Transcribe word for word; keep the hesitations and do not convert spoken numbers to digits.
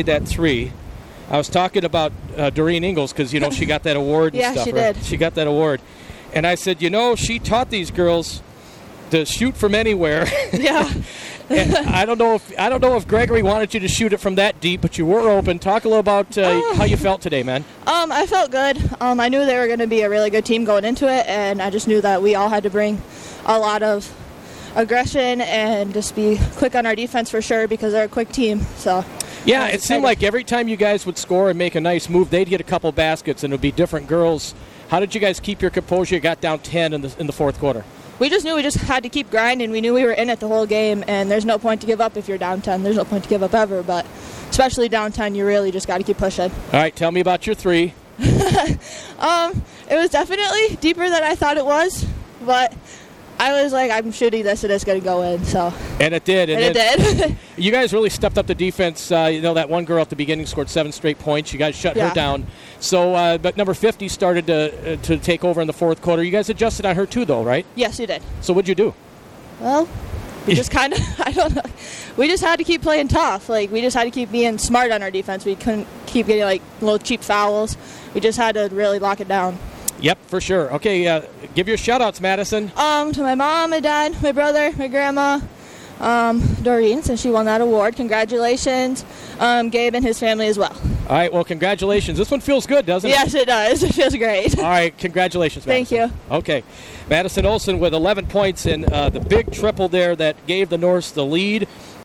at that three. I was talking about uh, Doreen Ingalls because, you know, she got that award and yeah, stuff. she right? did. She got that award. And I said, you know, she taught these girls to shoot from anywhere. Yeah. And I don't know if I don't know if Gregory wanted you to shoot it from that deep, but you were open. Talk a little about uh, uh, how you felt today, man. Um, I felt good. Um, I knew they were going to be a really good team going into it, and I just knew that we all had to bring a lot of aggression and just be quick on our defense for sure because they're a quick team. So. Yeah, it seemed like every time you guys would score and make a nice move, they'd get a couple baskets, and it would be different girls. How did you guys keep your composure? You got down ten in the in the fourth quarter. We just knew we just had to keep grinding. We knew we were in it the whole game, and there's no point to give up if you're down ten. There's no point to give up ever, but especially down ten, you really just got to keep pushing. All right, tell me about your three. um, it was definitely deeper than I thought it was, but I was like, I'm shooting this and it's going to go in. So. And it did. And, and it did. You guys really stepped up the defense. Uh, you know, that one girl at the beginning scored seven straight points. You guys shut yeah. her down. So, uh, but number fifty started to uh, to take over in the fourth quarter. You guys adjusted on her too, though, right? Yes, we did. So what'd you do? Well, we just kind of, I don't know. We just had to keep playing tough. Like, we just had to keep being smart on our defense. We couldn't keep getting, like, little cheap fouls. We just had to really lock it down. Yep, for sure. Okay, uh, give your shout-outs, Madison. Um, to my mom, my dad, my brother, my grandma, um, Doreen, since she won that award. Congratulations. Um, Gabe and his family as well. All right, well, congratulations. This one feels good, doesn't it? Yes, it does. It feels great. All right, congratulations, Madison. Thank you. Okay. Madison Olson with eleven points in uh, the big triple there that gave the Norse the lead.